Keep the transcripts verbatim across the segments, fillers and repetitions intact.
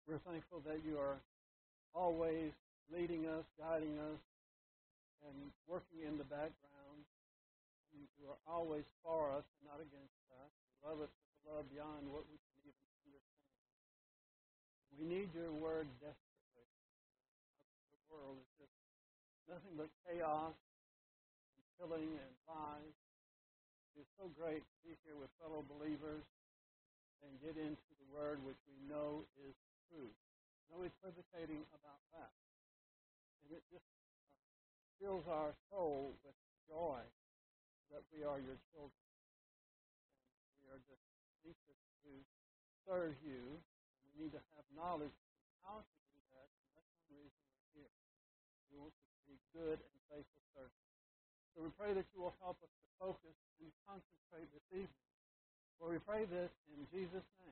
We're thankful that you are always leading us, guiding us, and working in the background. You are always for us and not against us. You love us with a love beyond what we can even understand. We need your word desperately. The world is just nothing but chaos and killing and lies. It's so great to be here with fellow believers and get into the word which we know is true. No equivocating about that. And it just uh, fills our soul with joy that we are your children. And we are just anxious to serve you. And we need to have knowledge of how to do that. And that's one reason we're here. We want to be good and faithful servants. So we pray that you will help us to focus and concentrate this evening. For we pray this in Jesus' name.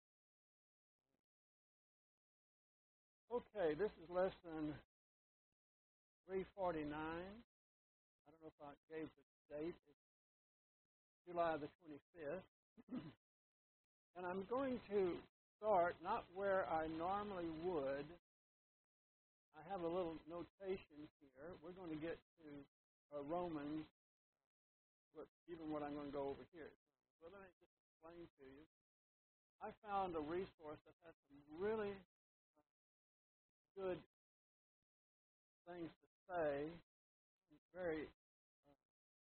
Okay, this is lesson three forty-nine. I don't know if I gave the date. It's July the twenty-fifth. And I'm going to start not where I normally would. I have a little notation here. We're going to get to uh, Romans, but even what I'm going to go over here. So let me just explain to you. I found a resource that has some really good things to say, very, uh,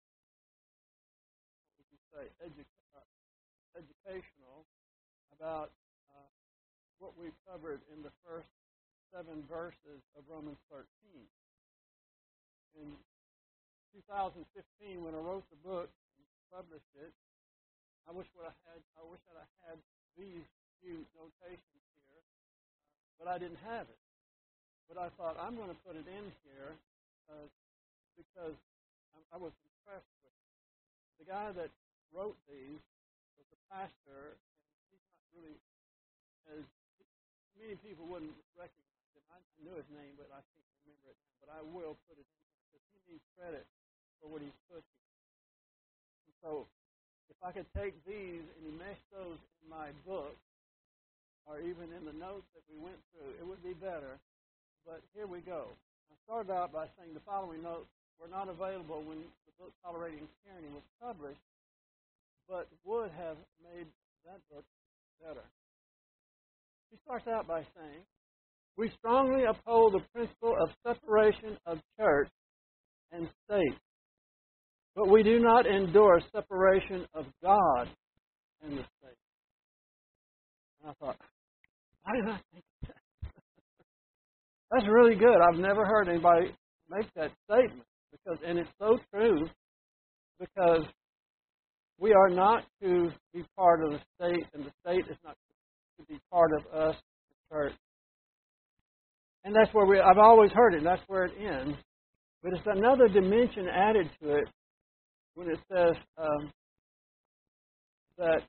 what would you say, edu- uh, educational about uh, what we covered in the first seven verses of Romans thirteen. In two thousand fifteen, when I wrote the book and published it, I wish what I had. I wish that I had these few notations here, but I didn't have it. But I thought, I'm going to put it in here uh, because I, I was impressed with it. The guy that wrote these was a pastor, and he's not really as many people wouldn't recognize him. I knew his name, but I can't remember it now. But I will put it in here because he needs credit for what he's put here. And so if I could take these and mesh those in my book, or even in the notes that we went through, it would be better. But here we go. I started out by saying the following notes were not available when the book Tolerating Tyranny was published, but would have made that book better. He starts out by saying, we strongly uphold the principle of separation of church and state, but we do not endorse separation of God and the state. And I thought, why did I think that? That's really good. I've never heard anybody make that statement, because, and it's so true, because we are not to be part of the state, and the state is not to be part of us, the church. And that's where we, I've always heard it, and that's where it ends. But it's another dimension added to it when it says um, that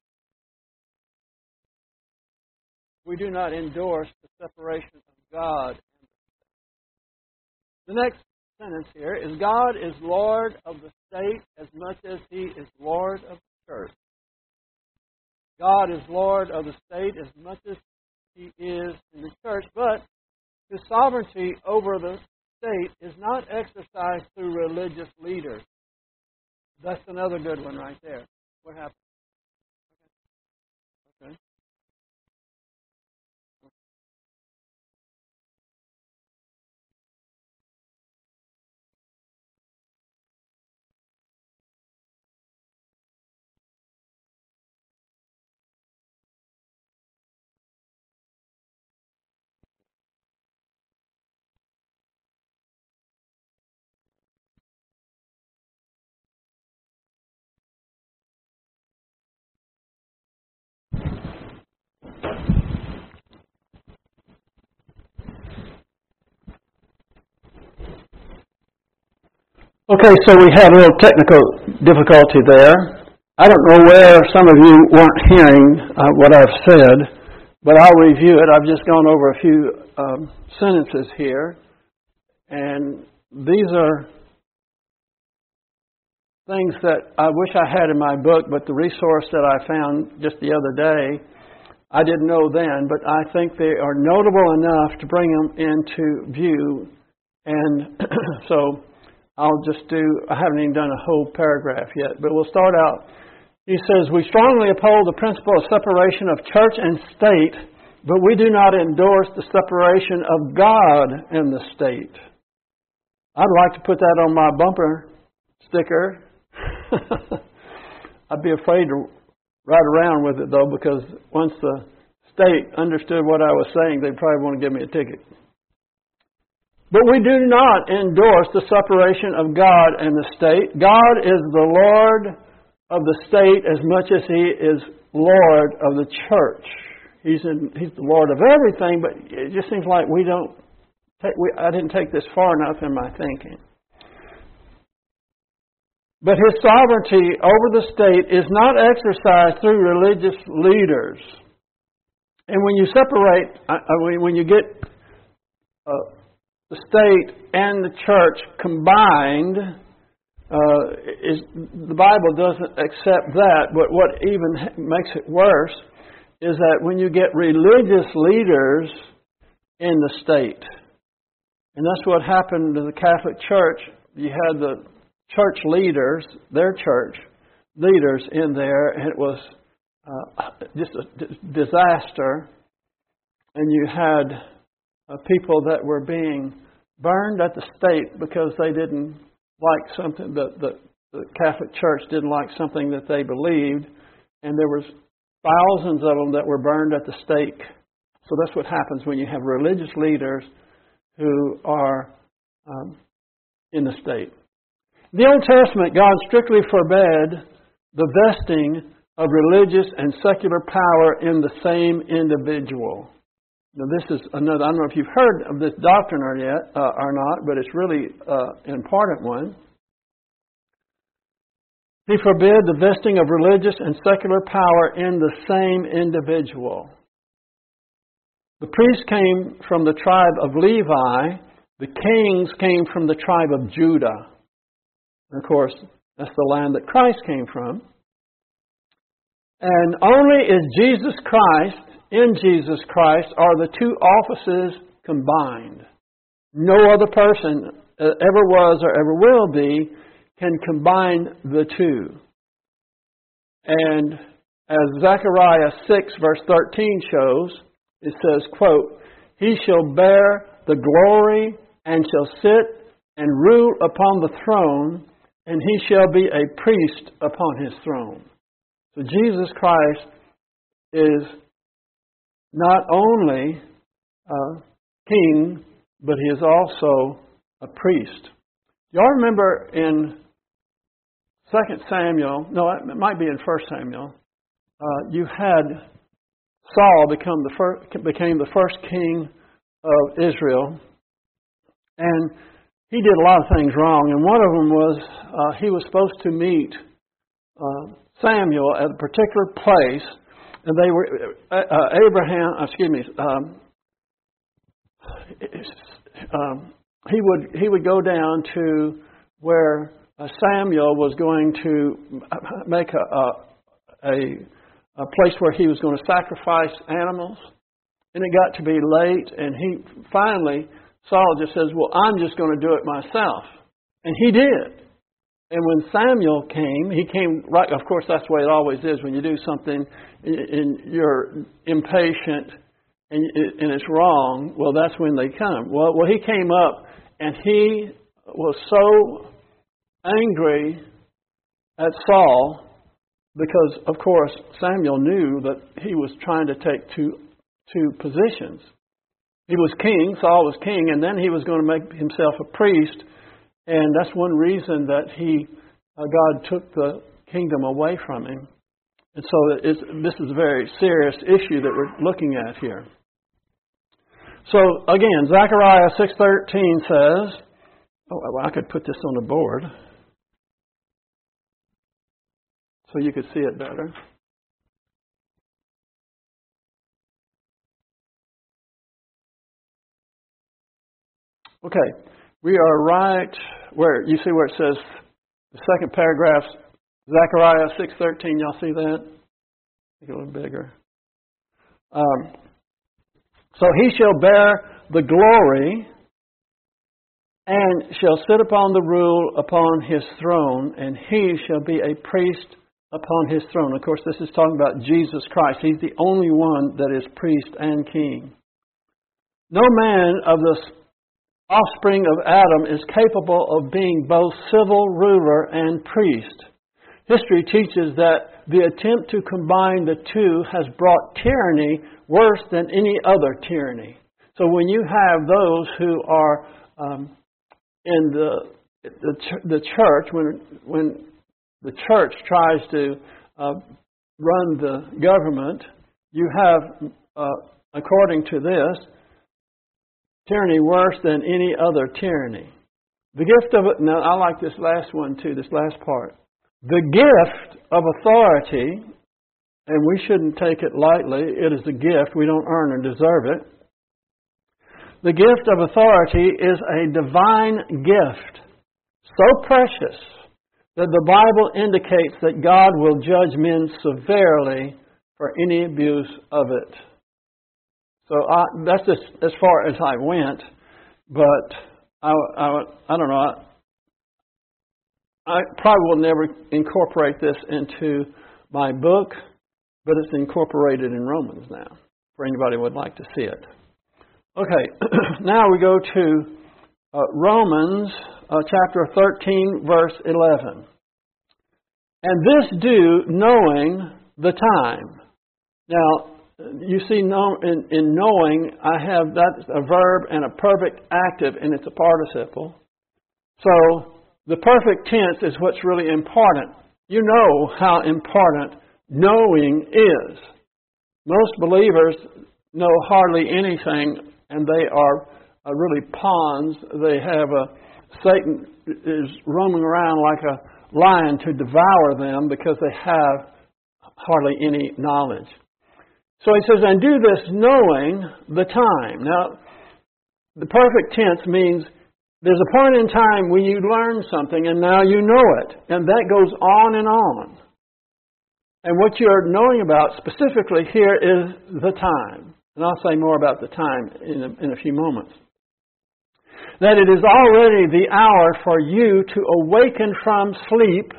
we do not endorse the separation of God. The next sentence here is, God is Lord of the state as much as He is Lord of the church. God is Lord of the state as much as He is in the church, but His sovereignty over the state is not exercised through religious leaders. That's another good one right there. What happened? Okay. Okay. Okay, so we had a little technical difficulty there. I don't know where some of you weren't hearing uh, what I've said, but I'll review it. I've just gone over a few um, sentences here, and these are things that I wish I had in my book, but the resource that I found just the other day I didn't know then, but I think they are notable enough to bring them into view. And so I'll just do, I haven't even done a whole paragraph yet, but we'll start out. He says, we strongly uphold the principle of separation of church and state, but we do not endorse the separation of God and the state. I'd like to put that on my bumper sticker. I'd be afraid to ride around with it, though, because once the state understood what I was saying, they'd probably want to give me a ticket. But we do not endorse the separation of God and the state. God is the Lord of the state as much as He is Lord of the church. He's in, He's the Lord of everything, but it just seems like we don't. Take, we, I didn't take this far enough in my thinking. But His sovereignty over the state is not exercised through religious leaders. And when you separate, I, I mean, when you get uh, the state and the church combined, uh, is, the Bible doesn't accept that. But what even makes it worse is that when you get religious leaders in the state, and that's what happened to the Catholic Church. You had the church leaders, their church leaders in there, and it was uh, just a d- disaster. And you had uh, people that were being burned at the stake because they didn't like something, the, the, the Catholic Church didn't like something that they believed, and there was thousands of them that were burned at the stake. So that's what happens when you have religious leaders who are um, in the state. In the Old Testament, God strictly forbade the vesting of religious and secular power in the same individual. Now, this is another, I don't know if you've heard of this doctrine or, yet, uh, or not, but it's really uh, an important one. He forbid the vesting of religious and secular power in the same individual. The priests came from the tribe of Levi. The kings came from the tribe of Judah. And of course, that's the land that Christ came from. And only is Jesus Christ, in Jesus Christ, are the two offices combined. No other person ever was or ever will be can combine the two. And as Zechariah six verse thirteen shows, it says, quote, He shall bear the glory and shall sit and rule upon the throne, and He shall be a priest upon His throne. So Jesus Christ is not only uh, king, but He is also a priest. Y'all remember in Second Samuel, no, it might be in First Samuel, uh, you had Saul become the first, became the first king of Israel, and he did a lot of things wrong. And one of them was uh, he was supposed to meet uh, Samuel at a particular place, and they were uh, Abraham. Excuse me. Um, um, he would he would go down to where uh, Samuel was going to make a a, a a place where he was going to sacrifice animals. And it got to be late, and he finally, Saul just says, well, I'm just going to do it myself. And he did. And when Samuel came, he came right, of course, that's the way it always is. When you do something and you're impatient and it's wrong, well, that's when they come. Well, well, he came up, and he was so angry at Saul because, of course, Samuel knew that he was trying to take two, two positions. He was king, Saul was king, and then he was going to make himself a priest. And that's one reason that he, uh, God took the kingdom away from him. And so it's, this is a very serious issue that we're looking at here. So again, Zechariah six thirteen says, oh, well, I could put this on the board so you could see it better. Okay, we are right where, you see where it says, the second paragraph, Zechariah six thirteen, y'all see that? Make it a little bigger. Um, so he shall bear the glory and shall sit upon the rule upon his throne, and he shall be a priest upon his throne. Of course, this is talking about Jesus Christ. He's the only one that is priest and king. No man of the offspring of Adam is capable of being both civil ruler and priest. History teaches that the attempt to combine the two has brought tyranny worse than any other tyranny. So when you have those who are um, in the the, ch- the church, when when the church tries to uh, run the government, you have, uh, according to this, tyranny worse than any other tyranny. The gift of it. Now, I like this last one too. This last part. The gift of authority, and we shouldn't take it lightly. It is a gift. We don't earn or deserve it. The gift of authority is a divine gift, so precious that the Bible indicates that God will judge men severely for any abuse of it. So I, that's just as far as I went, but I, I, I don't know. I, I probably will never incorporate this into my book, but it's incorporated in Romans now, for anybody who would like to see it. Okay, now we go to uh, Romans uh, chapter thirteen, verse eleven. And this do knowing the time. Now, you see, know, in, in knowing, I have that's a verb and a perfect active, and it's a participle. So the perfect tense is what's really important. You know how important knowing is. Most believers know hardly anything, and they are uh, really pawns. They have a Satan is roaming around like a lion to devour them because they have hardly any knowledge. So he says, and do this knowing the time. Now, the perfect tense means there's a point in time when you learn something and now you know it. And that goes on and on. And what you're knowing about specifically here is the time. And I'll say more about the time in a, in a few moments. That it is already the hour for you to awaken from sleep.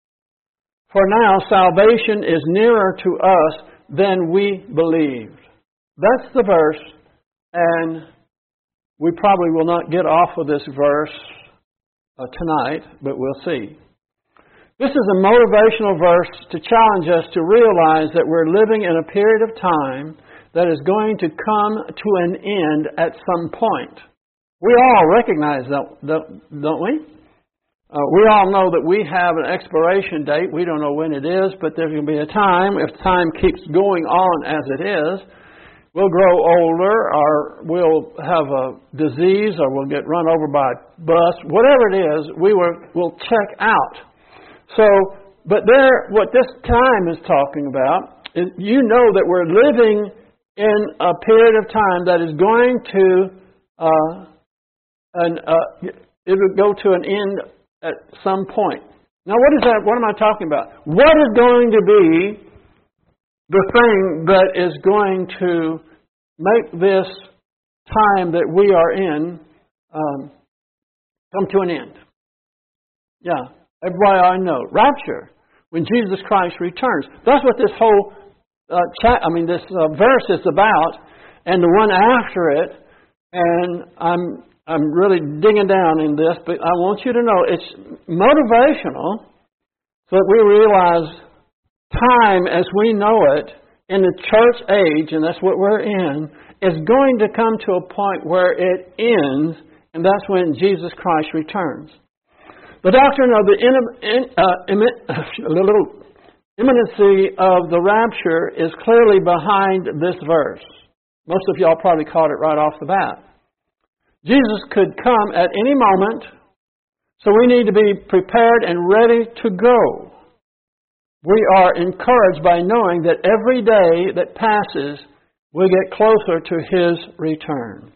For now salvation is nearer to us than we believed. That's the verse, and we probably will not get off of this verse uh, tonight, but we'll see. This is a motivational verse to challenge us to realize that we're living in a period of time that is going to come to an end at some point. We all recognize that, don't we? Uh, we all know that we have an expiration date. We don't know when it is, but there's going to be a time. If time keeps going on as it is, we'll grow older, or we'll have a disease, or we'll get run over by a bus. Whatever it is, we will will check out. So, but there, what this time is talking about is, you know that we're living in a period of time that is going to, uh, an, uh, it will go to an end at some point. Now, what is that? What am I talking about? What is going to be the thing that is going to make this time that we are in um, come to an end? Yeah, everybody I know. Rapture, when Jesus Christ returns. That's what this whole uh, chat, I mean, this uh, verse is about, and the one after it. And I'm I'm really digging down in this, but I want you to know it's motivational so that we realize time as we know it in the church age, and that's what we're in, is going to come to a point where it ends, and that's when Jesus Christ returns. The doctrine of the in, uh, immin, little imminency of the rapture is clearly behind this verse. Most of y'all probably caught it right off the bat. Jesus could come at any moment, so we need to be prepared and ready to go. We are encouraged by knowing that every day that passes, we get closer to His return.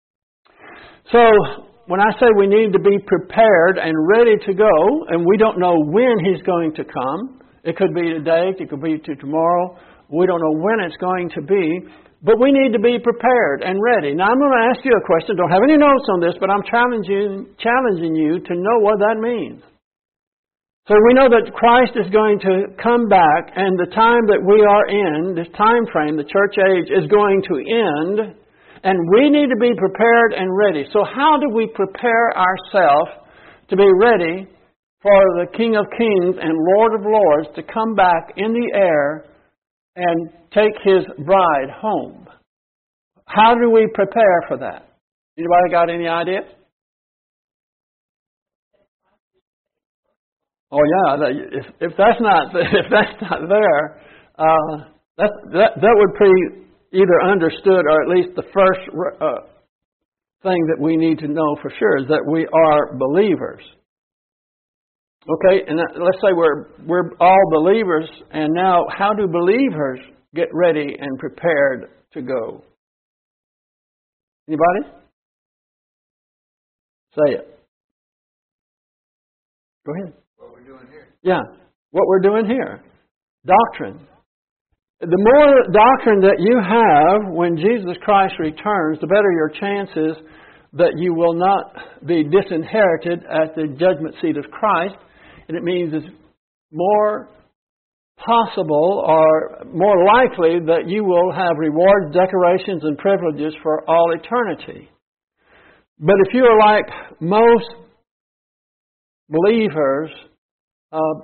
So, when I say we need to be prepared and ready to go, and we don't know when He's going to come, it could be today, it could be to tomorrow, We don't know when it's going to be. But we need to be prepared and ready. Now, I'm going to ask you a question. Don't have any notes on this, but I'm challenging, challenging you to know what that means. So we know that Christ is going to come back, and the time that we are in, this time frame, the church age, is going to end, and we need to be prepared and ready. So how do we prepare ourselves to be ready for the King of Kings and Lord of Lords to come back in the air and take His bride home? How do we prepare for that? Anybody got any ideas? Oh yeah, if if that's not if that's not there, uh, that that that would be either understood or at least the first uh, thing that we need to know for sure is that we are believers. Okay, and that, let's say we're we're all believers, and now how do believers get ready and prepared to go? Anybody? Say it. Go ahead. What we're doing here. Yeah, what we're doing here. Doctrine. The more doctrine that you have when Jesus Christ returns, the better your chances that you will not be disinherited at the judgment seat of Christ. And it means it's more possible or more likely that you will have rewards, decorations, and privileges for all eternity. But if you are like most believers, uh,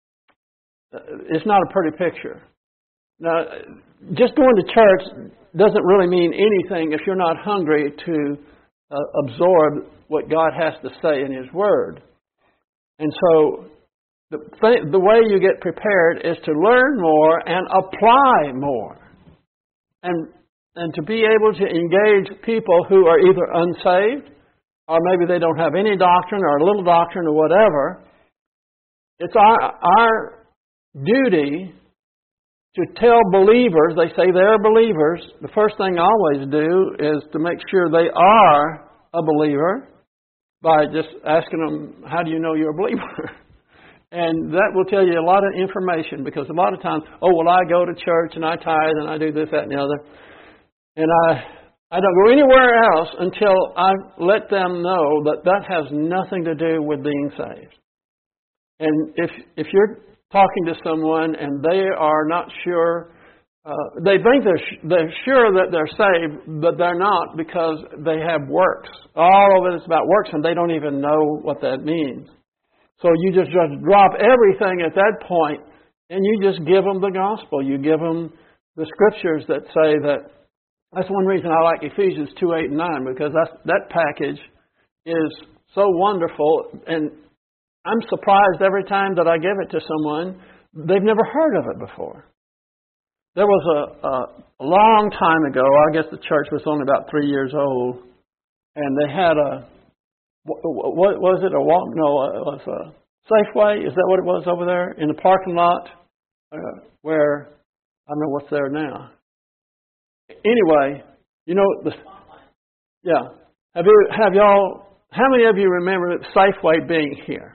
it's not a pretty picture. Now, just going to church doesn't really mean anything if you're not hungry to uh, absorb what God has to say in His Word. And so, the, th- the way you get prepared is to learn more and apply more. And, and to be able to engage people who are either unsaved, or maybe they don't have any doctrine or a little doctrine or whatever. It's our, our duty to tell believers, they say they're believers, the first thing I always do is to make sure they are a believer by just asking them, how do you know you're a believer? And that will tell you a lot of information, because a lot of times, oh, well, I go to church and I tithe and I do this, that, and the other. And I I don't go anywhere else until I let them know that that has nothing to do with being saved. And if if you're talking to someone and they are not sure, uh, they think they're they're sure that they're saved, but they're not because they have works. All of it is about works, and they don't even know what that means. So you just, just drop everything at that point, and you just give them the gospel. You give them the scriptures that say that. That's one reason I like Ephesians two, eight, and nine, because that's, that package is so wonderful, and I'm surprised every time that I give it to someone, they've never heard of it before. There was a, a, a long time ago, I guess the church was only about three years old, and they had a, what was it, a walk? No, it was a Safeway, is that what it was over there, in the parking lot, uh, where, I don't know what's there now. Anyway, you know, the, yeah. Have you, have y'all, how many of you remember Safeway being here?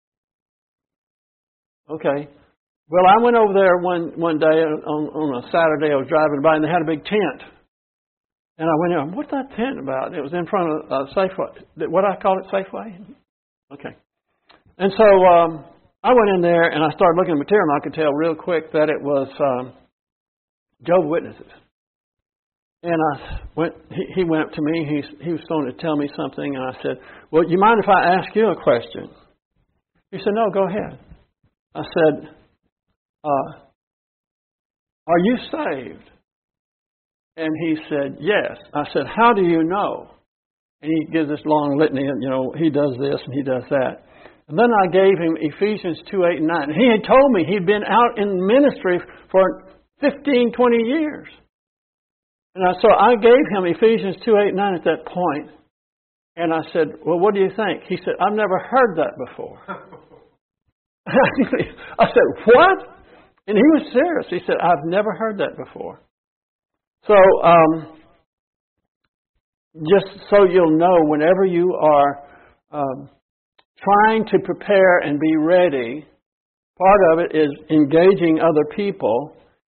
Okay. Well, I went over there one, one day on, on a Saturday. I was driving by and they had a big tent. And I went in, what's that tent about? It was in front of uh, Safeway. What I call it, Safeway? Okay. And so um, I went in there and I started looking at the material, and I could tell real quick that it was um, Jehovah's Witnesses. And I went. He, he went up to me. He he was going to tell me something, and I said, "Well, you mind if I ask you a question?" He said, "No, go ahead." I said, uh, "Are you saved?" And he said, "Yes." I said, "How do you know?" And he gives this long litany, and you know, he does this and he does that. And then I gave him Ephesians two, eight, and nine. He had told me he'd been out in ministry for fifteen, twenty years. And I, so I gave him Ephesians two, eight, nine at that point. And I said, well, what do you think? He said, I've never heard that before. I said, what? And he was serious. He said, I've never heard that before. So, um, just so you'll know, whenever you are um, trying to prepare and be ready, part of it is engaging other people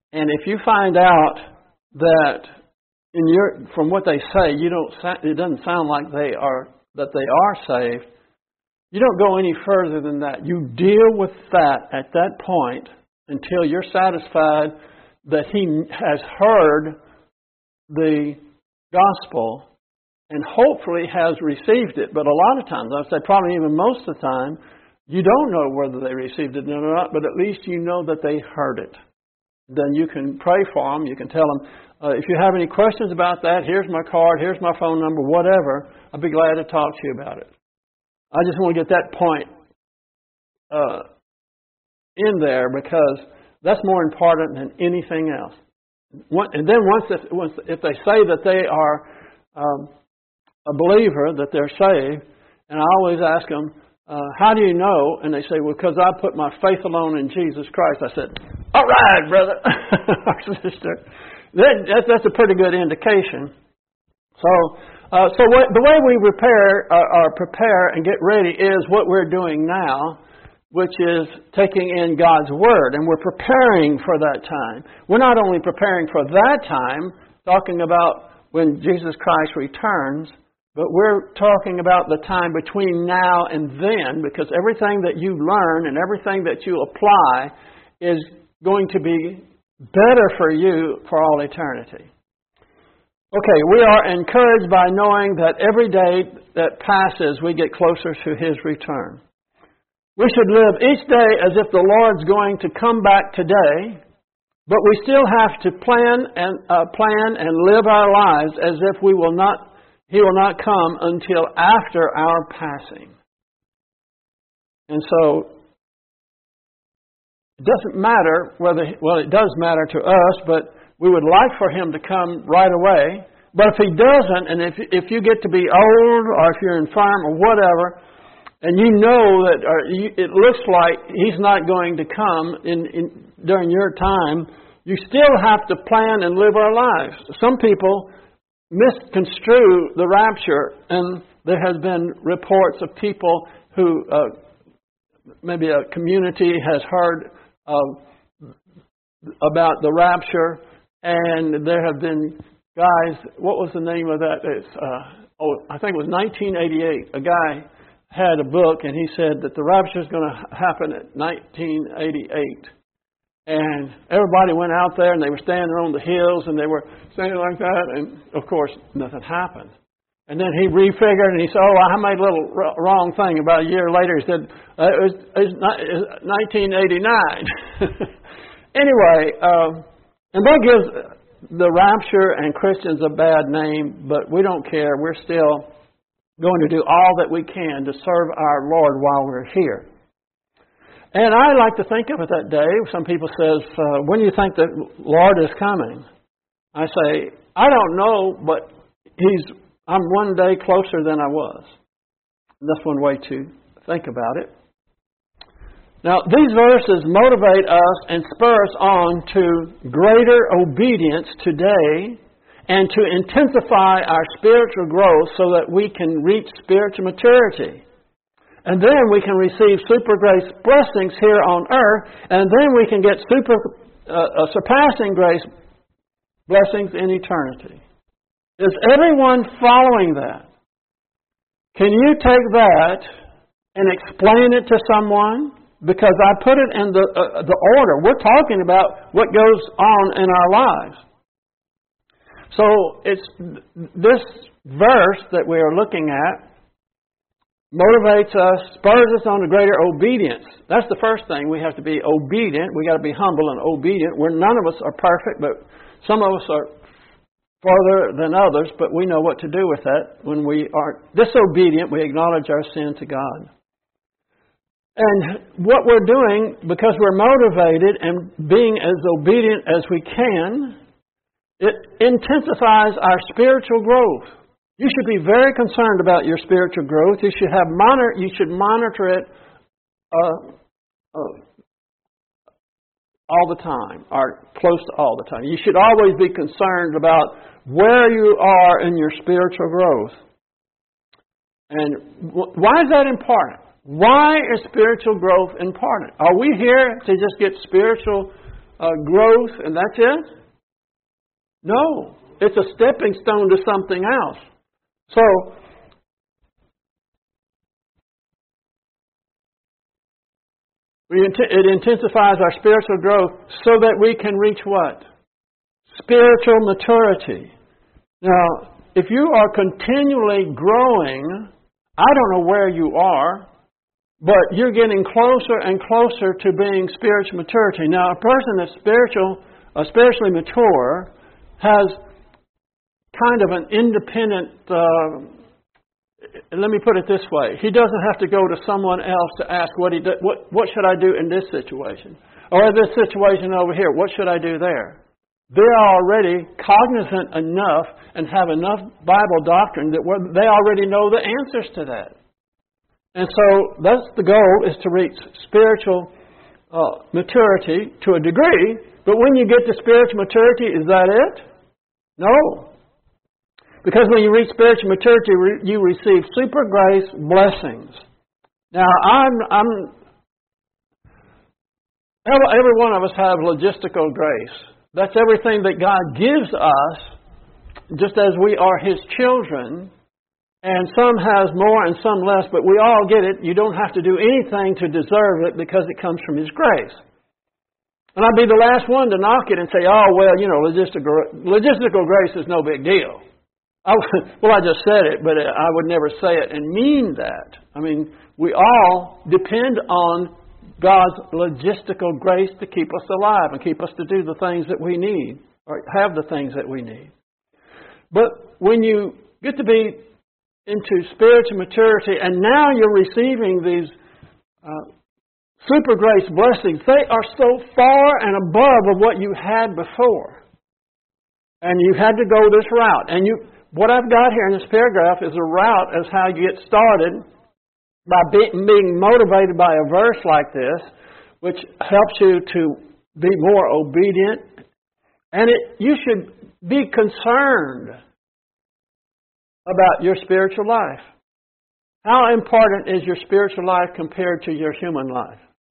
And if you find out that in your from what they say, you don't it doesn't sound like they are that they are saved, you don't go any further than that. You deal with that at that point until you're satisfied that he has heard the gospel and hopefully has received it. But a lot of times, I would say probably even most of the time, you don't know whether they received it or not, but at least you know that they heard it. Then you can pray for them. You can tell them, uh, if you have any questions about that, here's my card, here's my phone number, whatever. I'll be glad to talk to you about it. I just want to get that point uh, in there because that's more important than anything else. And then once if, once, if they say that they are um, a believer, that they're saved, and I always ask them, uh, how do you know? And they say, well, because I put my faith alone in Jesus Christ. I said, all right, brother or sister. That, that's a pretty good indication. So, uh, so what, the way we repair uh, or prepare and get ready is what we're doing now, which is taking in God's Word, and we're preparing for that time. We're not only preparing for that time, talking about when Jesus Christ returns, but we're talking about the time between now and then, because everything that you learn and everything that you apply is going to be better for you for all eternity. Okay, we are encouraged by knowing that every day that passes, we get closer to His return. We should live each day as if the Lord's going to come back today, but we still have to plan and uh, plan and live our lives as if we will not, He will not come until after our passing. And so it doesn't matter whether, well, it does matter to us, but we would like for Him to come right away. But if He doesn't, and if if you get to be old, or if you're infirm, or whatever, and you know that or you, it looks like He's not going to come in, in during your time, you still have to plan and live our lives. Some people misconstrue the rapture, and there has been reports of people who, uh, maybe a community has heard uh, about the rapture, and there have been guys, what was the name of that? It's, uh, oh, I think it was nineteen eighty-eight. A guy had a book, and he said that the rapture is going to happen at nineteen eighty-eight. And everybody went out there, and they were standing on the hills, and they were standing like that, and of course, nothing happened. And then he refigured, and he said, oh, I made a little wrong thing. About a year later, he said, uh, it, was, it was nineteen eighty-nine. Anyway, uh, and that gives the rapture and Christians a bad name, but we don't care. We're still going to do all that we can to serve our Lord while we're here. And I like to think of it that day. Some people says, uh, when do you think the Lord is coming? I say, I don't know, but He's. I'm one day closer than I was. And that's one way to think about it. Now, these verses motivate us and spur us on to greater obedience today and to intensify our spiritual growth so that we can reach spiritual maturity. And then we can receive super grace blessings here on earth, and then we can get super uh, uh, surpassing grace blessings in eternity. Is everyone following that? Can you take that and explain it to someone? Because I put it in the uh, the order. We're talking about what goes on in our lives. So it's this verse that we are looking at motivates us, spurs us on to greater obedience. That's the first thing. We have to be obedient. We got to be humble and obedient. We're none of us are perfect, but some of us are farther than others, but we know what to do with that. When we are disobedient, we acknowledge our sin to God. And what we're doing, because we're motivated and being as obedient as we can, it intensifies our spiritual growth. You should be very concerned about your spiritual growth. You should have monitor. You should monitor it uh, uh, all the time, or close to all the time. You should always be concerned about where you are in your spiritual growth. And w- why is that important? Why is spiritual growth important? Are we here to just get spiritual uh, growth and that's it? No. It's a stepping stone to something else. So, we int- it intensifies our spiritual growth so that we can reach what? Spiritual maturity. Now, if you are continually growing, I don't know where you are, but you're getting closer and closer to being spiritual maturity. Now, a person that's spiritual, uh, spiritually mature has kind of an independent, uh, let me put it this way. He doesn't have to go to someone else to ask what he do, what what should I do in this situation? Or this situation over here, what should I do there? They're already cognizant enough and have enough Bible doctrine that they already know the answers to that. And so that's the goal, is to reach spiritual uh, maturity to a degree. But when you get to spiritual maturity, is that it? No. Because when you reach spiritual maturity, you receive super grace blessings. Now, I'm, I'm every, every one of us have logistical grace. That's everything that God gives us, just as we are His children. And some has more and some less, but we all get it. You don't have to do anything to deserve it because it comes from His grace. And I'd be the last one to knock it and say, oh, well, you know, logistical, logistical grace is no big deal. I, well, I just said it, but I would never say it and mean that. I mean, we all depend on God's logistical grace to keep us alive and keep us to do the things that we need, or have the things that we need. But when you get to be into spiritual maturity, and now you're receiving these uh, super grace blessings, they are so far and above of what you had before. And you had to go this route. And you, what I've got here in this paragraph is a route as how you get started by being motivated by a verse like this, which helps you to be more obedient. And it, you should be concerned about your spiritual life. How important is your spiritual life compared to your human life?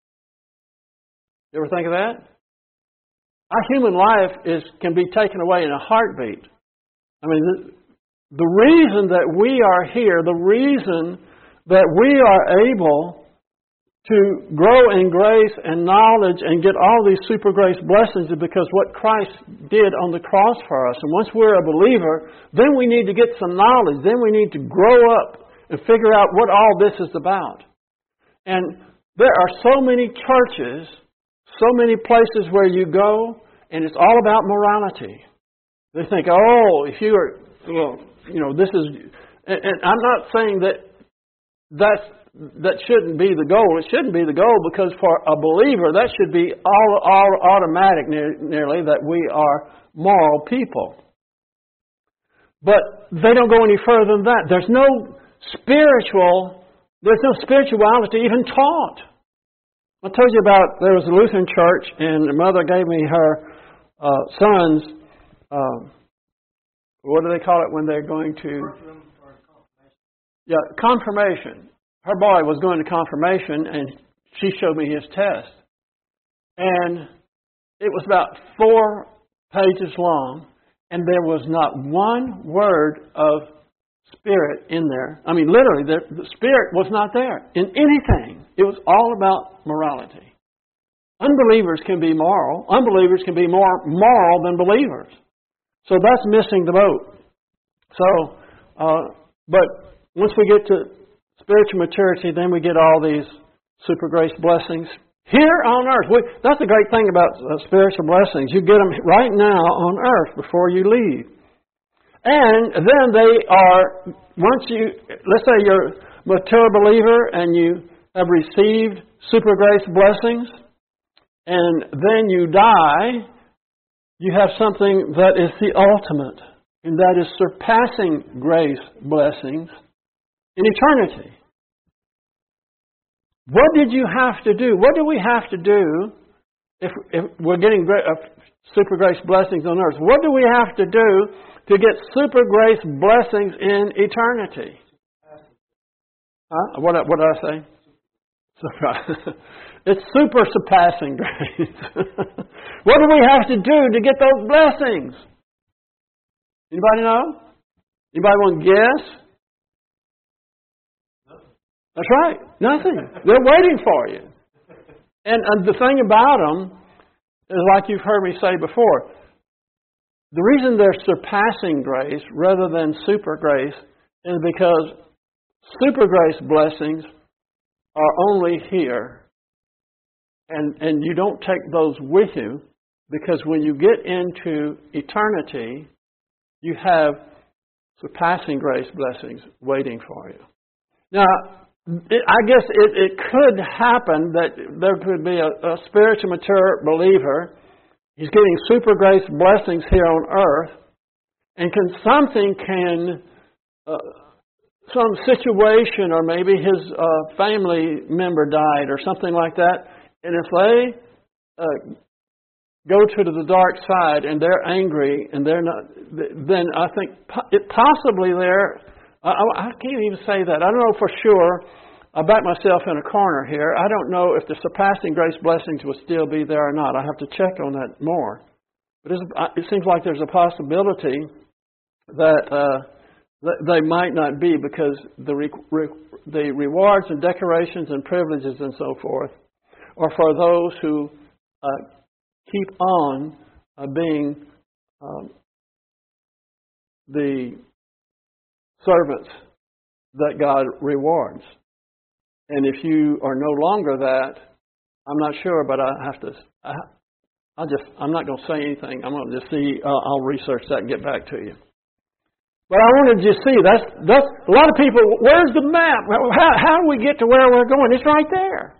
You ever think of that? Our human life is can be taken away in a heartbeat. I mean, the, the reason that we are here, the reason that we are able to grow in grace and knowledge and get all these super grace blessings is because what Christ did on the cross for us. And once we're a believer, then we need to get some knowledge. Then we need to grow up and figure out what all this is about. And there are so many churches, so many places where you go, and it's all about morality. They think, oh, if you are, well, you know, this is, and, and I'm not saying that that's That shouldn't be the goal. It shouldn't be the goal because for a believer, that should be all, all automatic near, nearly that we are moral people. But they don't go any further than that. There's no spiritual, there's no spirituality even taught. I told you about, there was a Lutheran church and the mother gave me her uh, son's, uh, what do they call it when they're going to? Yeah, confirmation. Her boy was going to confirmation, and she showed me his test. And it was about four pages long, and there was not one word of spirit in there. I mean, literally, the, the spirit was not there in anything. It was all about morality. Unbelievers can be moral. Unbelievers can be more moral than believers. So that's missing the boat. So, uh, but once we get to spiritual maturity, then we get all these super grace blessings here on earth. We, that's the great thing about uh, spiritual blessings. You get them right now on earth before you leave. And then they are, once you, let's say you're a mature believer and you have received super grace blessings, and then you die, you have something that is the ultimate, and that is surpassing grace blessings in eternity. What did you have to do? What do we have to do if, if we're getting great, uh, super grace blessings on earth? What do we have to do to get super grace blessings in eternity? Huh? What, what did I say? It's super surpassing grace. What do we have to do to get those blessings? Anybody know? Anybody want to guess? That's right. Nothing. They're waiting for you. And, and the thing about them is, like you've heard me say before, the reason they're surpassing grace rather than super grace is because super grace blessings are only here. And, and you don't take those with you, because when you get into eternity, you have surpassing grace blessings waiting for you. Now, it, I guess it, it could happen that there could be a, a spiritually mature believer. He's getting super grace blessings here on earth, and can something can uh, some situation, or maybe his uh, family member died or something like that, and if they uh, go to the dark side and they're angry and they're not, then I think it possibly they're, I, I can't even say that. I don't know for sure. I back myself in a corner here. I don't know if the surpassing grace blessings will still be there or not. I have to check on that more. But it seems like there's a possibility that uh, they might not be, because the re- re- the rewards and decorations and privileges and so forth are for those who uh, keep on uh, being um, the servants that God rewards. And if you are no longer that, I'm not sure, but I have to. I, I'll just. I'm not going to say anything. I'm going to just see. Uh, I'll research that and get back to you. But I wanted you to see that's that's a lot of people. Where's the map? How, how do we get to where we're going? It's right there.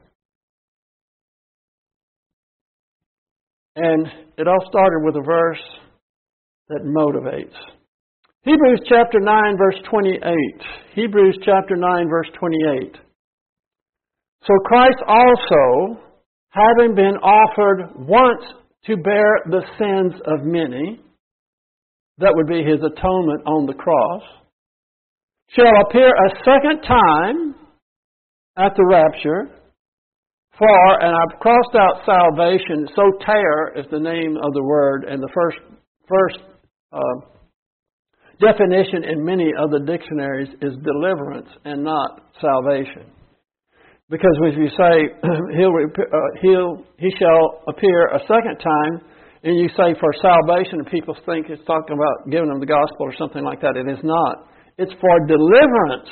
And it all started with a verse that motivates. Hebrews chapter nine, verse twenty-eight. Hebrews chapter nine, verse twenty-eight. So Christ also, having been offered once to bear the sins of many, that would be his atonement on the cross, shall appear a second time at the rapture. For, and I've crossed out salvation, soter is the name of the word, and the first first uh, definition in many of the dictionaries is deliverance and not salvation. Because if you say he'll uh, he'll he shall appear a second time, and you say for salvation, and people think it's talking about giving them the gospel or something like that. It is not. It's for deliverance.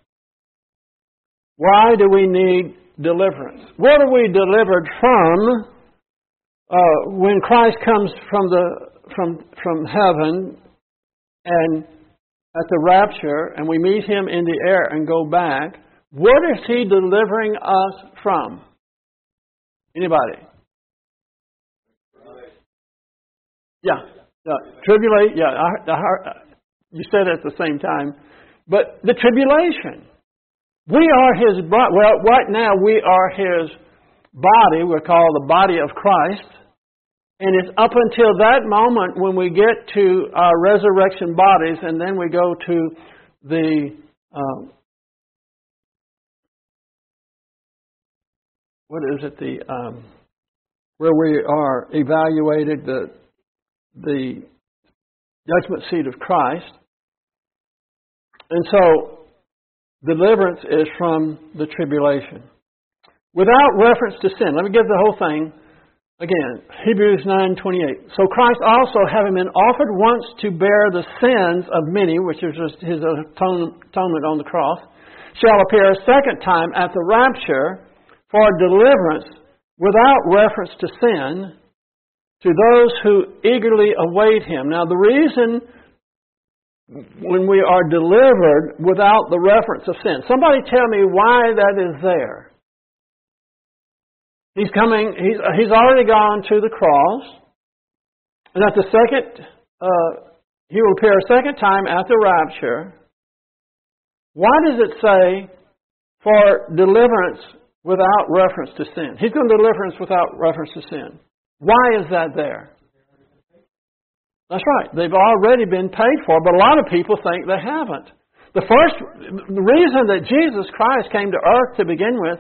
Why do we need deliverance? What are we delivered from uh, when Christ comes from the from from heaven and at the rapture, and we meet him in the air and go back? What is he delivering us from? Anybody? Yeah, yeah. Tribulation. Yeah, I, I, you said it at the same time, but the tribulation. We are his body. Well, right now we are his body. We're called the body of Christ. And it's up until that moment when we get to our resurrection bodies, and then we go to the, um, what is it, the um, where we are evaluated, the, the judgment seat of Christ. And so, deliverance is from the tribulation. Without reference to sin. Let me give the whole thing again. Hebrews nine twenty-eight. So Christ also, having been offered once to bear the sins of many, which is just his atonement on the cross, shall appear a second time at the rapture for deliverance without reference to sin to those who eagerly await him. Now the reason when we are delivered without the reference of sin. Somebody tell me why that is there. He's coming, he's, he's already gone to the cross. And at the second, uh, he will appear a second time at the rapture. Why does it say for deliverance without reference to sin? He's going to deliver us without reference to sin. Why is that there? That's right. They've already been paid for, but a lot of people think they haven't. The first the reason that Jesus Christ came to earth to begin with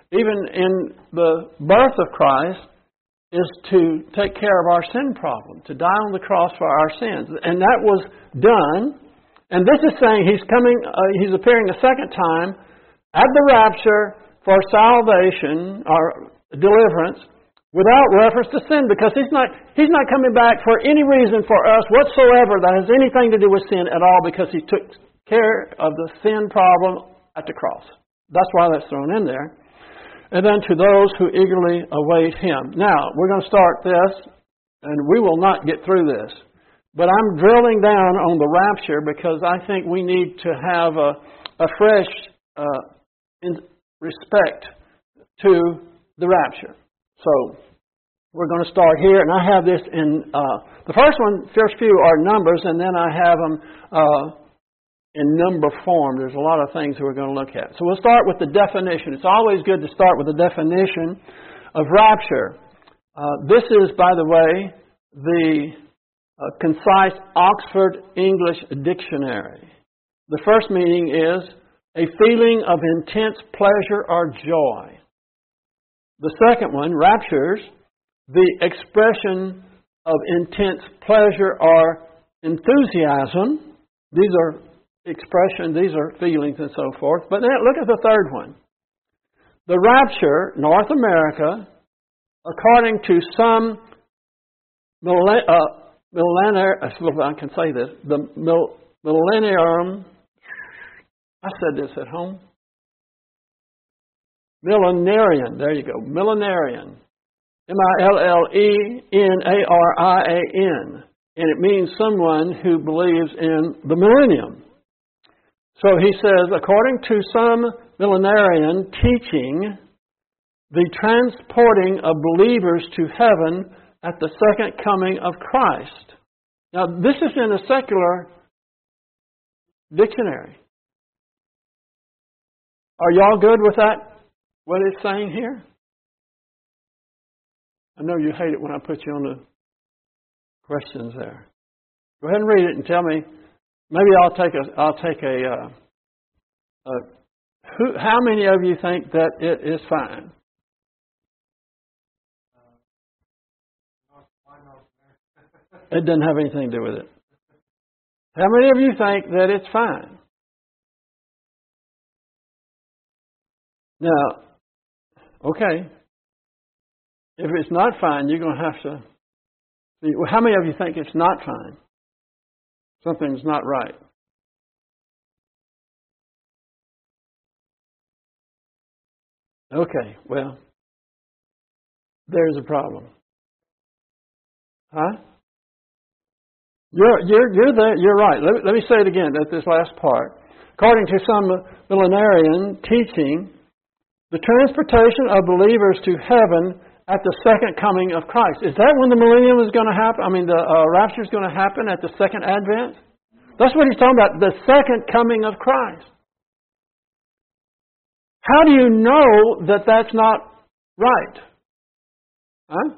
even in the birth of Christ, is to take care of our sin problem, to die on the cross for our sins. And that was done. And this is saying He's coming, uh, He's appearing a second time at the rapture for salvation or deliverance without reference to sin, because He's not, He's not coming back for any reason for us whatsoever that has anything to do with sin at all, because He took care of the sin problem at the cross. That's why that's thrown in there. And then to those who eagerly await Him. Now, we're going to start this, and we will not get through this. But I'm drilling down on the rapture because I think we need to have a, a fresh uh, in respect to the rapture. So, we're going to start here, and I have this in, uh, the first one, first few are numbers, and then I have them uh, in number form. There's a lot of things that we're going to look at. So we'll start with the definition. It's always good to start with the definition of rapture. Uh, this is, by the way, the uh, concise Oxford English Dictionary. The first meaning is a feeling of intense pleasure or joy. The second one, raptures, the expression of intense pleasure or enthusiasm. These are expression, these are feelings and so forth. But then look at the third one. The rapture, North America, according to some millenn- uh, millennial, I can say this, the mil- millennium, I said this at home, millenarian, there you go, millenarian, M I L L E N A R I A N, and it means someone who believes in the millennium. So he says, according to some millenarian teaching, the transporting of believers to heaven at the second coming of Christ. Now, this is in a secular dictionary. Are y'all good with that, what it's saying here? I know you hate it when I put you on the questions there. Go ahead and read it and tell me. Maybe I'll take a. I'll take a. Uh, a who, how many of you think that it is fine? It doesn't have anything to do with it. How many of you think that it's fine? Now, okay. If it's not fine, you're going to have to. See, well, how many of you think it's not fine? Something's not right. Okay, well, there's a problem. Huh? You're you're you're there. You're right. Let me, let me say it again at this last part. According to some millenarian teaching, the transportation of believers to heaven at the second coming of Christ. Is that when the millennium is going to happen? I mean, the uh, rapture is going to happen at the second advent? That's what he's talking about, the second coming of Christ. How do you know that that's not right? Huh?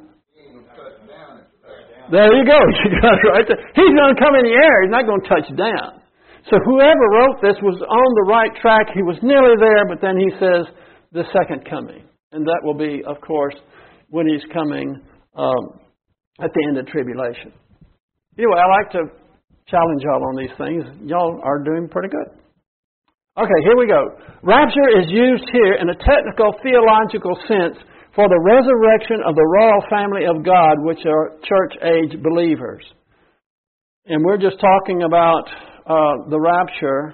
There you go. You got it right there. He's going to come in the air. He's not going to touch down. So whoever wrote this was on the right track. He was nearly there, but then he says the second coming. And that will be, of course, when He's coming um, at the end of tribulation. Anyway, I like to challenge y'all on these things. Y'all are doing pretty good. Okay, here we go. Rapture is used here in a technical theological sense for the resurrection of the royal family of God, which are church-age believers. And we're just talking about uh, the rapture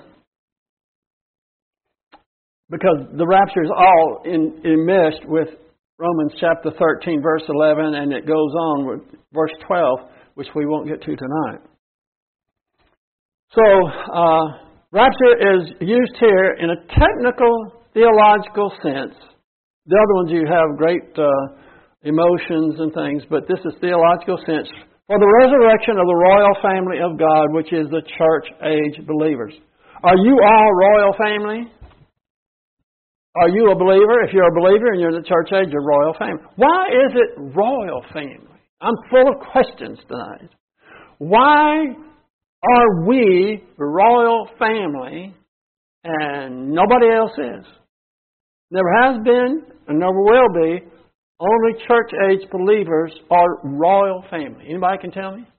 because the rapture is all in, enmeshed with Romans chapter thirteen, verse eleven, and it goes on with verse twelve, which we won't get to tonight. So, uh, rapture is used here in a technical, theological sense. The other ones you have great uh, emotions and things, but this is theological sense for the resurrection of the royal family of God, which is the church-age believers. Are you all royal family? Are you a believer? If you're a believer and you're in the church age, you're royal family. Why is it royal family? I'm full of questions tonight. Why are we the royal family and nobody else is? Never has been and never will be. Only church-age believers are royal family. Anybody can tell me?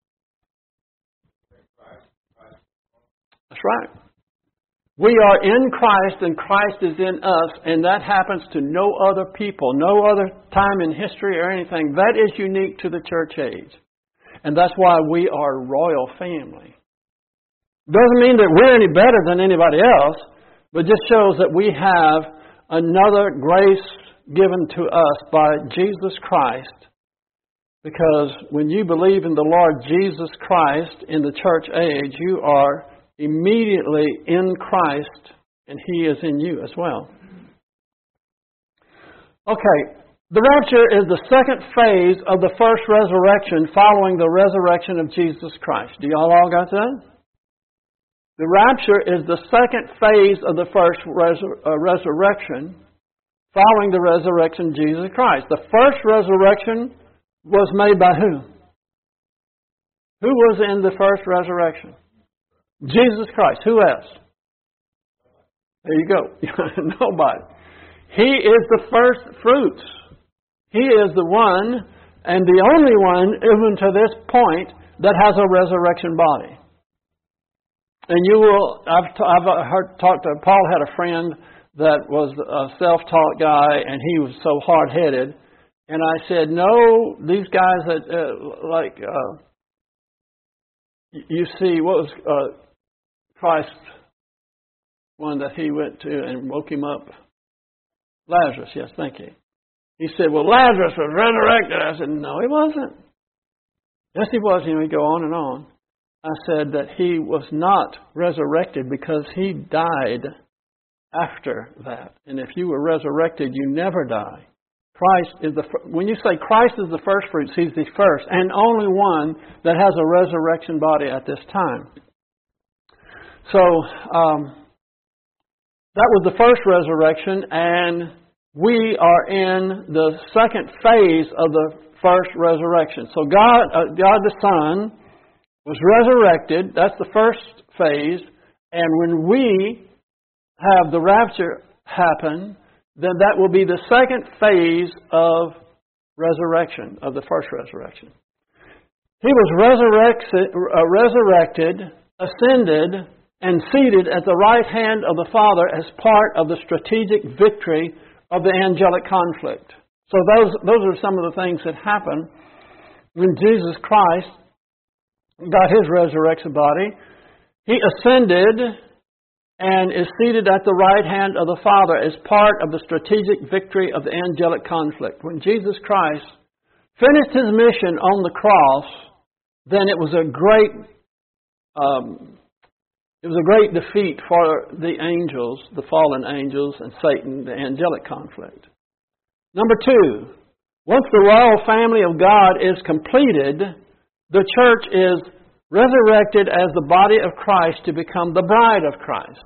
That's right. We are in Christ and Christ is in us, and that happens to no other people, no other time in history or anything. That is unique to the church age. And that's why we are royal family. Doesn't mean that we're any better than anybody else, but just shows that we have another grace given to us by Jesus Christ. Because when you believe in the Lord Jesus Christ in the church age, you are immediately in Christ, and He is in you as well. Okay, the rapture is the second phase of the first resurrection following the resurrection of Jesus Christ. Do y'all all got that? The rapture is the second phase of the first resur- uh, resurrection following the resurrection of Jesus Christ. The first resurrection was made by who? Who was in the first resurrection? Jesus Christ. Who else? There you go. Nobody. He is the first fruits. He is the one and the only one, even to this point, that has a resurrection body. And you will, I've, t- I've heard, talked to, Paul had a friend that was a self-taught guy, and he was so hard-headed. And I said, no, these guys that, uh, like, uh, you see, what was uh, Christ, one that he went to and woke him up? Lazarus, yes, thank you. He said, well, Lazarus was resurrected. I said, no, he wasn't. Yes, he was. You know, we go on and on. I said that he was not resurrected because he died after that. And if you were resurrected, you never die. Christ is the when you say Christ is the first fruits, He's the first and only one that has a resurrection body at this time. So um, that was the first resurrection, and we are in the second phase of the first resurrection. So God, uh, God the Son was resurrected. That's the first phase. And when we have the rapture happen, then that will be the second phase of resurrection, of the first resurrection. He was resurrected, uh, resurrected, ascended, and seated at the right hand of the Father as part of the strategic victory of the angelic conflict. So those, those are some of the things that happen when Jesus Christ got His resurrection body. He ascended and is seated at the right hand of the Father as part of the strategic victory of the angelic conflict. When Jesus Christ finished His mission on the cross, then it was a great um, it was a great defeat for the angels, the fallen angels, and Satan, the angelic conflict. Number two, once the royal family of God is completed, the church is resurrected as the body of Christ to become the bride of Christ.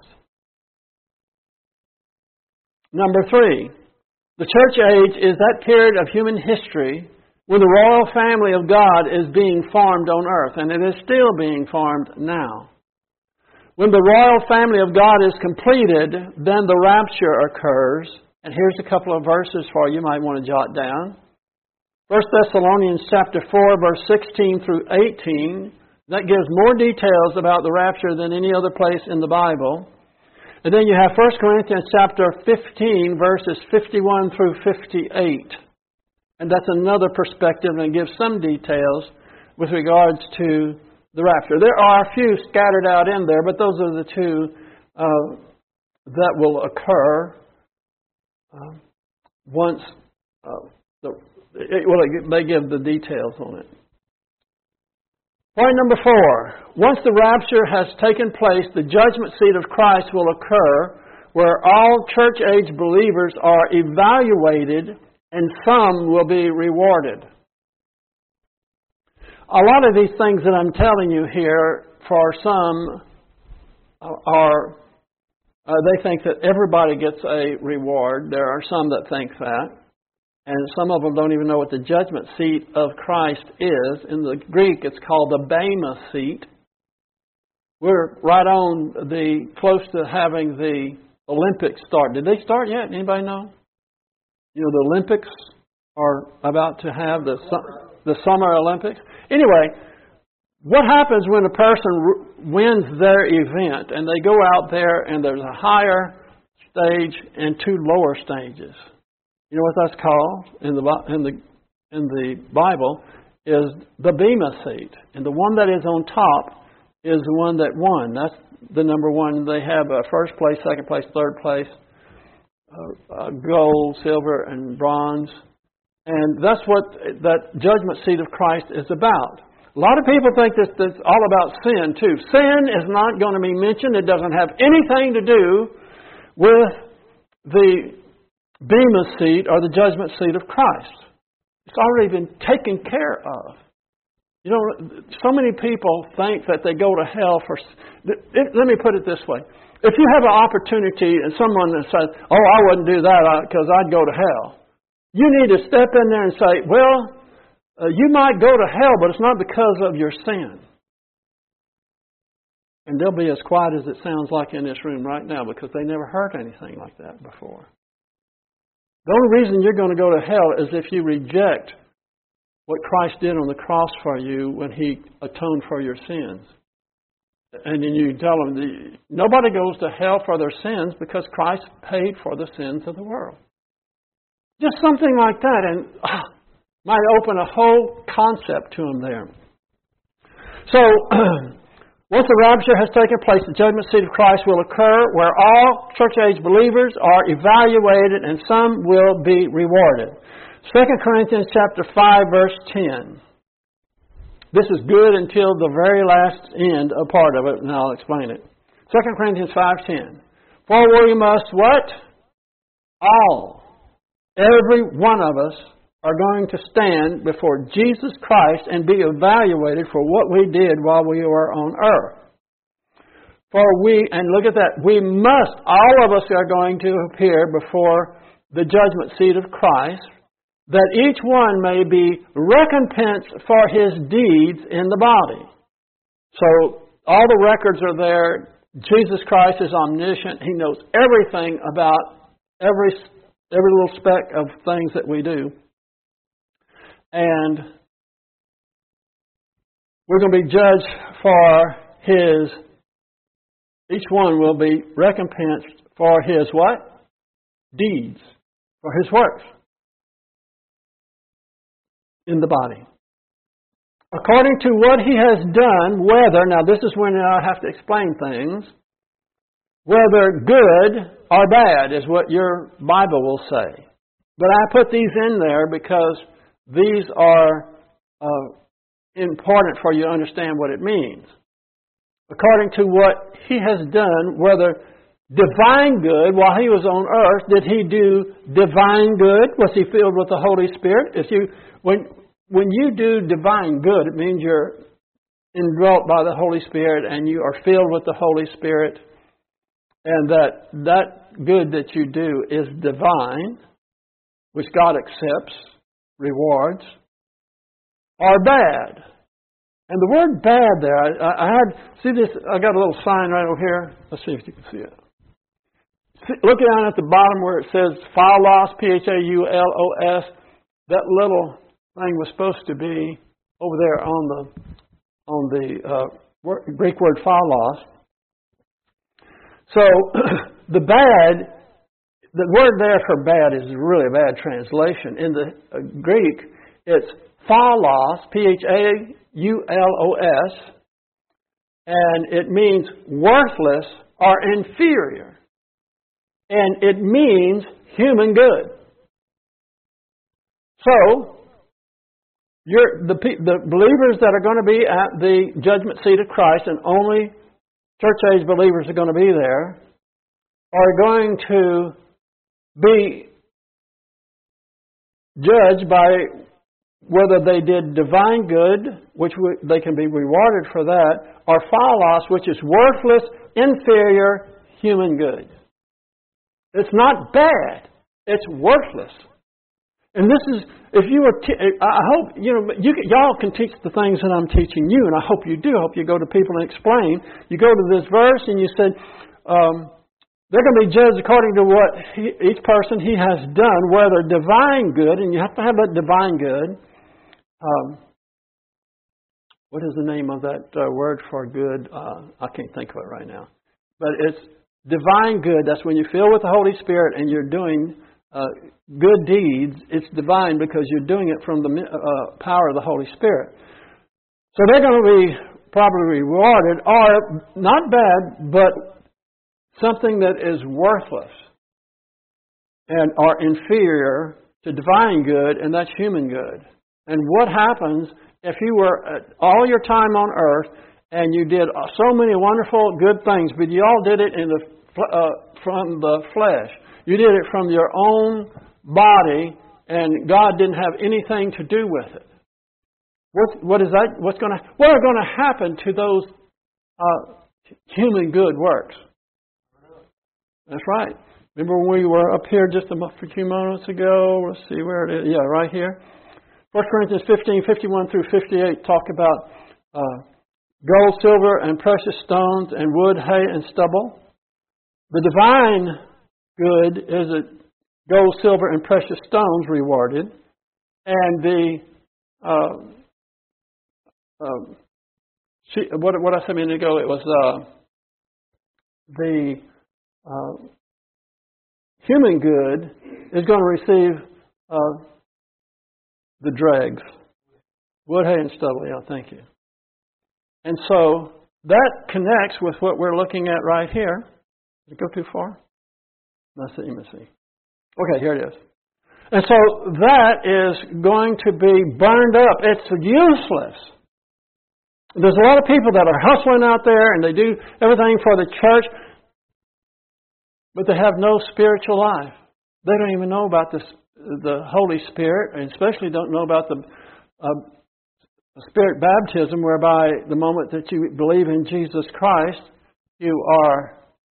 Number three, the church age is that period of human history when the royal family of God is being formed on earth, and it is still being formed now. When the royal family of God is completed, then the rapture occurs. And here's a couple of verses for you, you might want to jot down. First Thessalonians chapter four, verse sixteen through eighteen. That gives more details about the rapture than any other place in the Bible. And then you have First Corinthians chapter fifteen, verses fifty-one through fifty-eight. And that's another perspective and gives some details with regards to the rapture. There are a few scattered out in there, but those are the two uh, that will occur uh, once uh, the, it, well, they give the details on it. Point number four. Once the rapture has taken place, the judgment seat of Christ will occur, where all church-age believers are evaluated and some will be rewarded. A lot of these things that I'm telling you here, for some, are uh, they think that everybody gets a reward. There are some that think that. And some of them don't even know what the judgment seat of Christ is. In the Greek, it's called the Bema seat. We're right on the, close to having the Olympics start. Did they start yet? Anybody know? You know, the Olympics are about to have the the Summer Olympics. Anyway, what happens when a person wins their event and they go out there and there's a higher stage and two lower stages? You know what that's called in the in the in the Bible is the Bema seat, and the one that is on top is the one that won. That's the number one. They have a first place, second place, third place, uh, uh, gold, silver, and bronze. And that's what that judgment seat of Christ is about. A lot of people think that it's all about sin, too. Sin is not going to be mentioned. It doesn't have anything to do with the Bema seat or the judgment seat of Christ. It's already been taken care of. You know, so many people think that they go to hell for... Let me put it this way. If you have an opportunity and someone says, oh, I wouldn't do that because I'd go to hell. You need to step in there and say, well, uh, you might go to hell, but it's not because of your sin. And they'll be as quiet as it sounds like in this room right now because they never heard anything like that before. The only reason you're going to go to hell is if you reject what Christ did on the cross for you when He atoned for your sins. And then you tell them, nobody goes to hell for their sins because Christ paid for the sins of the world. Just something like that, and ah, might open a whole concept to them there. So, once the rapture has taken place, the judgment seat of Christ will occur where all church-age believers are evaluated and some will be rewarded. Second Corinthians chapter five, verse ten. This is good until the very last end, a part of it, and I'll explain it. Second Corinthians five ten. For we must what? All. Every one of us are going to stand before Jesus Christ and be evaluated for what we did while we were on earth. For we, and look at that, we must, all of us are going to appear before the judgment seat of Christ, that each one may be recompensed for his deeds in the body. So all the records are there. Jesus Christ is omniscient. He knows everything about every every little speck of things that we do. And we're going to be judged for his, each one will be recompensed for his what? Deeds, for his works in the body. According to what he has done, whether, now this is when I have to explain things, whether good or bad is what your Bible will say. But I put these in there because these are uh, important for you to understand what it means. According to what he has done, whether divine good, while he was on earth, did he do divine good? Was he filled with the Holy Spirit? If you, when, when you do divine good, it means you're indwelt by the Holy Spirit and you are filled with the Holy Spirit, and that that good that you do is divine, which God accepts, rewards, or bad. And the word bad there, I, I had, see this, I got a little sign right over here. Let's see if you can see it. See, look down at the bottom where it says Phaulos, P H A U L O S. That little thing was supposed to be over there on the on the uh, word, Greek word Phaulos. So the bad, the word there for bad is really a bad translation. In the uh, Greek, it's Phaulos, P H A U L O S, and it means worthless or inferior. And it means human good. So, you're, the, the believers that are going to be at the judgment seat of Christ, and only church-age believers are going to be there, are going to be judged by whether they did divine good, which they can be rewarded for that, or Phaulos, which is worthless, inferior, human good. It's not bad. It's worthless. And this is, if you were, t- I hope, you know, you, y'all can teach the things that I'm teaching you, and I hope you do. I hope you go to people and explain. You go to this verse and you said, um, They're going to be judged according to what he, each person he has done, whether divine good, and you have to have that divine good. Um, what is the name of that uh, word for good? Uh, I can't think of it right now. But it's divine good. That's when you fill with the Holy Spirit and you're doing uh, good deeds. It's divine because you're doing it from the uh, power of the Holy Spirit. So they're going to be probably rewarded, or not bad, but something that is worthless and are inferior to divine good, and that's human good. And what happens if you were at all your time on earth and you did so many wonderful good things, but you all did it in the uh, from the flesh. You did it from your own body, and God didn't have anything to do with it. What, what is that? What's going to what are going to happen to those uh, human good works? That's right. Remember when we were up here just a few moments ago? Let's see where it is. Yeah, right here. First Corinthians fifteen, fifty-one through fifty-eight talk about uh, gold, silver, and precious stones, and wood, hay, and stubble. The divine good is a gold, silver, and precious stones rewarded, and the uh, uh, she, what what I said a minute ago, it was uh, the uh, human good is going to receive uh, the dregs, wood, hay, and stubble. Yeah, thank you. And so that connects with what we're looking at right here. Did it go too far? Let's see. Let me see. Okay, here it is. And so that is going to be burned up. It's useless. There's a lot of people that are hustling out there and they do everything for the church, but they have no spiritual life. They don't even know about this, the Holy Spirit, and especially don't know about the uh, Spirit baptism, whereby the moment that you believe in Jesus Christ, you are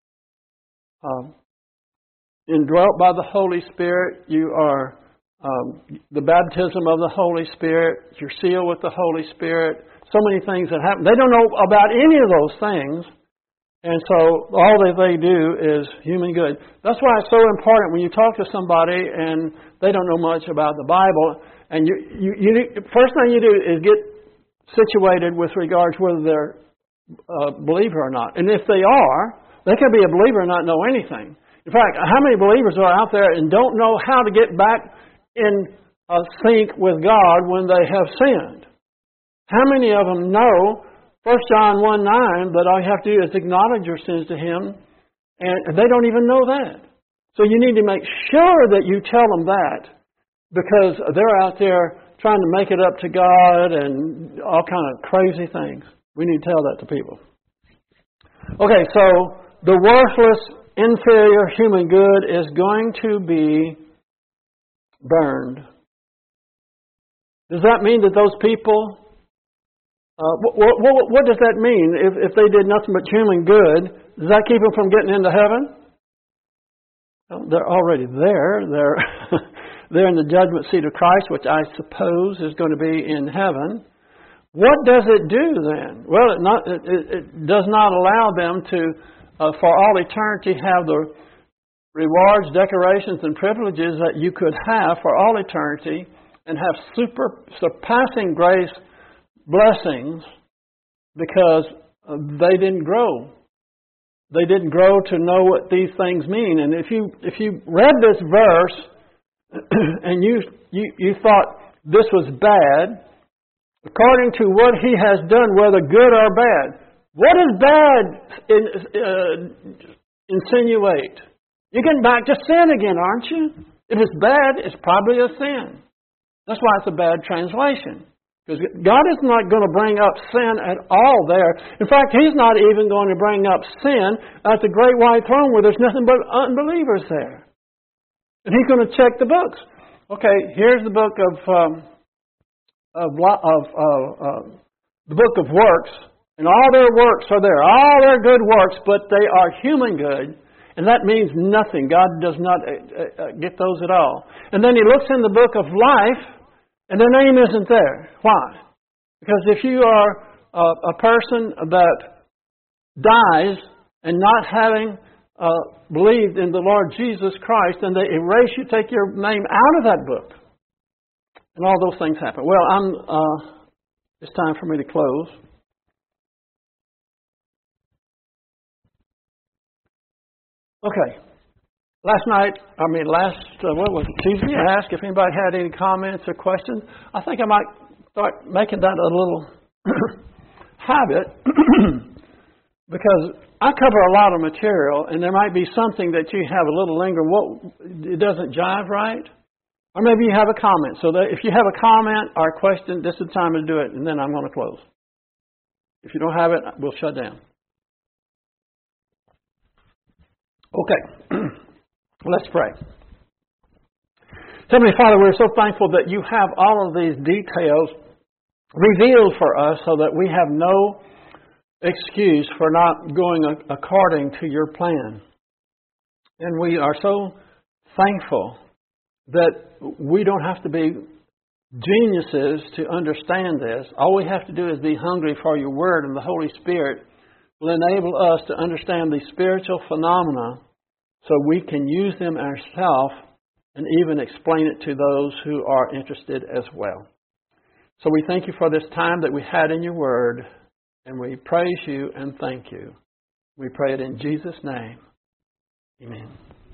um, indwelt by the Holy Spirit. You are um, the baptism of the Holy Spirit. You're sealed with the Holy Spirit. So many things that happen. They don't know about any of those things. And so all that they do is human good. That's why it's so important when you talk to somebody and they don't know much about the Bible. And you, you, you first thing you do is get situated with regards whether they're a believer or not. And if they are, they can be a believer and not know anything. In fact, how many believers are out there and don't know how to get back in uh, sync with God when they have sinned? How many of them know First John one nine that all you have to do is acknowledge your sins to Him, and they don't even know that. So you need to make sure that you tell them that, because they're out there trying to make it up to God and all kind of crazy things. We need to tell that to people. Okay, so the worthless, inferior human good is going to be burned. Does that mean that those people, uh, what, what, what does that mean? If, if they did nothing but human good, does that keep them from getting into heaven? Well, they're already there. They're they're in the judgment seat of Christ, which I suppose is going to be in heaven. What does it do then? Well, it, not, it, it does not allow them to, uh, for all eternity, have the rewards, decorations, and privileges that you could have for all eternity, and have super surpassing grace blessings, because uh, they didn't grow. They didn't grow to know what these things mean. And if you if you read this verse and you you, you thought this was bad, according to what He has done, whether good or bad, what does bad in, uh, insinuate? You're getting back to sin again, aren't you? If it's bad, it's probably a sin. That's why it's a bad translation. Because God is not going to bring up sin at all there. In fact, He's not even going to bring up sin at the great white throne where there's nothing but unbelievers there. And He's going to check the books. Okay, here's the book of um, of, of uh, uh, the book of works, and all their works are there, all their good works, but they are human good, and that means nothing. God does not uh, uh, get those at all. And then He looks in the book of life. And their name isn't there. Why? Because if you are a, a person that dies and not having uh, believed in the Lord Jesus Christ, and they erase you, take your name out of that book. And all those things happen. Well, I'm. Uh, it's time for me to close. Okay. Last night, I mean, last, uh, what was it, Tuesday, I asked if anybody had any comments or questions. I think I might start making that a little habit because I cover a lot of material, and there might be something that you have a little lingering, what, it doesn't jive right. Or maybe you have a comment. So that if you have a comment or a question, this is the time to do it, and then I'm going to close. If you don't have it, we'll shut down. Okay. Let's pray. Heavenly Father, we're so thankful that you have all of these details revealed for us so that we have no excuse for not going according to your plan. And we are so thankful that we don't have to be geniuses to understand this. All we have to do is be hungry for your word, and the Holy Spirit will enable us to understand these spiritual phenomena so we can use them ourselves and even explain it to those who are interested as well. So we thank you for this time that we had in your word, and we praise you and thank you. We pray it in Jesus' name. Amen.